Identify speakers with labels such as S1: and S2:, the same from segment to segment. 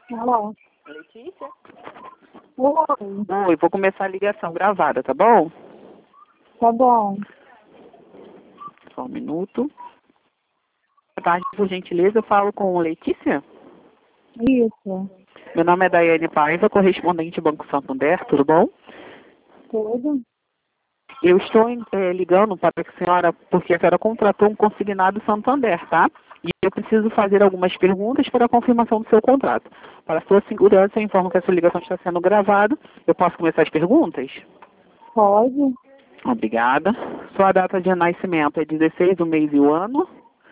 S1: Alô?
S2: Letícia?
S1: Oi,
S2: Oi, vou começar a ligação gravada, tá bom?
S1: tá bom.
S2: Só um minuto. Boa tarde, por gentileza, eu falo com Letícia.
S1: Isso,
S2: Meu nome é Daiane Paiva, correspondente Banco Santander, tudo bom?
S1: tudo?
S2: Eu estou ligando para a senhora, porque a senhora contratou um consignado Santander, tá? E eu preciso fazer algumas perguntas para a confirmação do seu contrato. Para sua segurança, eu informo que essa ligação está sendo gravada. Eu posso começar as perguntas?
S1: Pode?
S2: Obrigada. Sua data de nascimento é 16 do mês e o ano?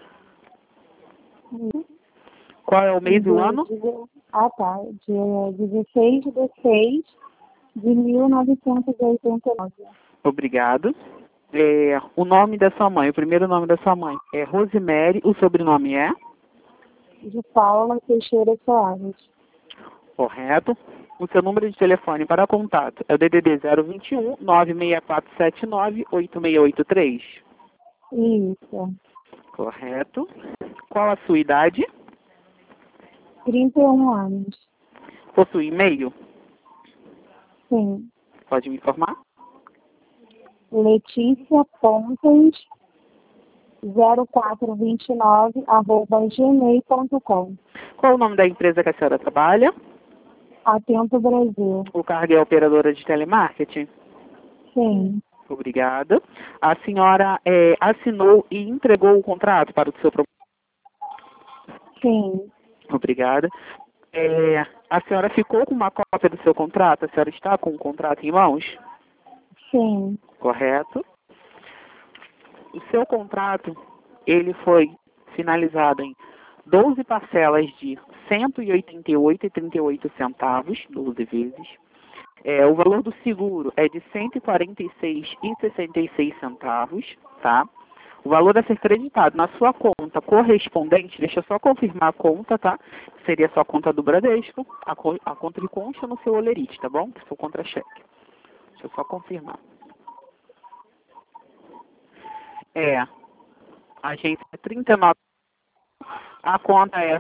S2: Qual é o mês e o ano?
S1: Tá. Dia 16 de 6 de 1989.
S2: Obrigado. O nome da sua mãe, o primeiro nome da sua mãe é Rosemary, o sobrenome é?
S1: De Paula Teixeira Soares.
S2: Correto. O seu número de telefone para contato é o DDD 021 96479 8683.
S1: Isso.
S2: Correto. Qual a sua idade?
S1: 31 anos.
S2: Possui e-mail?
S1: Sim.
S2: Pode me informar?
S1: Letícia Pontes 0429 @gmail.com.
S2: Qual o nome da empresa que a senhora trabalha?
S1: Atento Brasil.
S2: O cargo é operadora de telemarketing?
S1: Sim.
S2: Obrigada. A senhora assinou e entregou o contrato para o seu
S1: Sim.
S2: Obrigada. A senhora ficou com uma cópia do seu contrato? A senhora está com o contrato em mãos?
S1: Sim.
S2: Correto. O seu contrato, ele foi finalizado em 12 parcelas de R$ 188,38, 12 vezes. O valor do seguro é de R$ 146,66, tá? O valor a ser creditado na sua conta correspondente, deixa eu só confirmar a conta, tá? Seria a sua conta do Bradesco, a conta que consta no seu Olerite, tá bom? Seu contra-cheque. Deixa eu só confirmar. A agência é 39, a conta é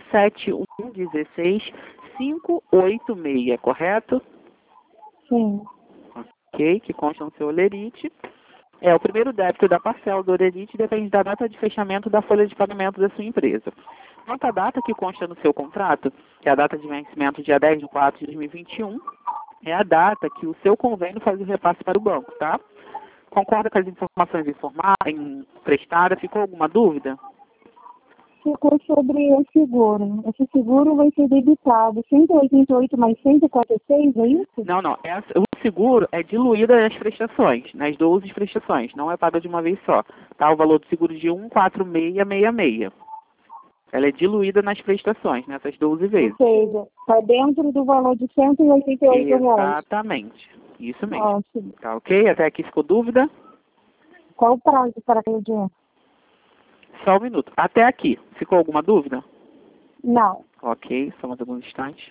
S2: 7116586, correto?
S1: Sim.
S2: Ok, que consta no seu Olerite. O primeiro débito da parcela do Olerite depende da data de fechamento da folha de pagamento da sua empresa. Quanto à data que consta no seu contrato, que é a data de vencimento dia 10/4/2021, é a data que o seu convênio faz o repasse para o banco, tá? Concorda com as informações prestadas? Ficou alguma dúvida?
S1: Ficou sobre o seguro. Esse seguro vai ser debitado 188 mais 146, é isso?
S2: Não. O seguro é diluído nas prestações, nas 12 prestações. Não é paga de uma vez só. Tá? O valor do seguro de 14666. Ela é diluída nas prestações, nessas 12 vezes.
S1: Ou seja, está dentro do valor de R$ 188.
S2: Exatamente. Isso mesmo.
S1: Ótimo.
S2: Tá ok? Até aqui ficou dúvida?
S1: Qual o prazo para aquele dia?
S2: Só um minuto. Até aqui. Ficou alguma dúvida?
S1: Não.
S2: Ok, só mais alguns instantes.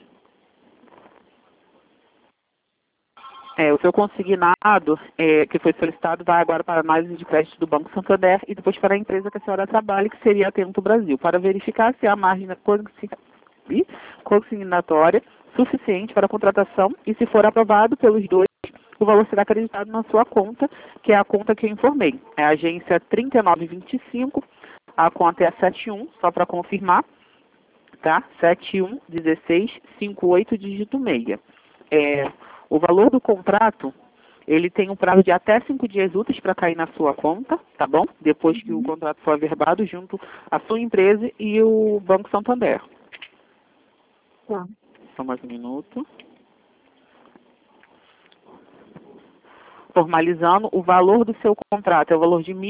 S2: O seu consignado que foi solicitado vai agora para a análise de crédito do Banco Santander e depois para a empresa que a senhora trabalha, que seria a Atento Brasil, para verificar se há margem consignatória suficiente para a contratação e, se for aprovado pelos dois, o valor será acreditado na sua conta, que é a conta que eu informei. É a agência 3925, a conta é a 71, só para confirmar, tá? 711658 dígito 6. O valor do contrato, ele tem um prazo de até 5 dias úteis para cair na sua conta, tá bom? Depois que o contrato for averbado junto à sua empresa e o Banco Santander.
S1: Tá.
S2: Só mais um minuto. Formalizando, o valor do seu contrato é o valor de R$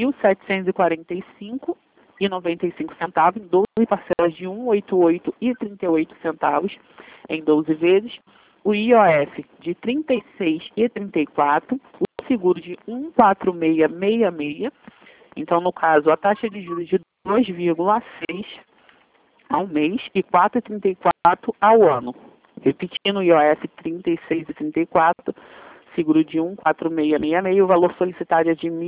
S2: 1.745,95 em 12 parcelas de R$ 188,38 em 12 vezes. O IOF de R$ 36,34, o seguro de 14666. Então, no caso, a taxa de juros de 2,6 ao mês e 4,34 ao ano. Repetindo, o IOF 36,34, seguro de 14666, o valor solicitado é de R$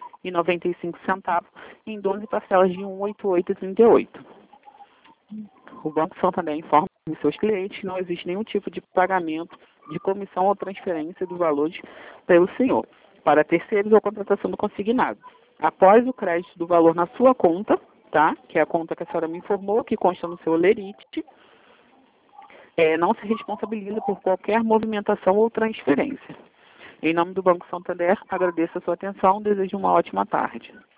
S2: 1.745,95 em 12 parcelas de R$ 188,38. O Banco Santander informa os seus clientes que não existe nenhum tipo de pagamento de comissão ou transferência dos valores pelo senhor para terceiros ou contratação do consignado. Após o crédito do valor na sua conta, tá? Que é a conta que a senhora me informou, que consta no seu holerite, não se responsabiliza por qualquer movimentação ou transferência. Em nome do Banco Santander, agradeço a sua atenção e desejo uma ótima tarde.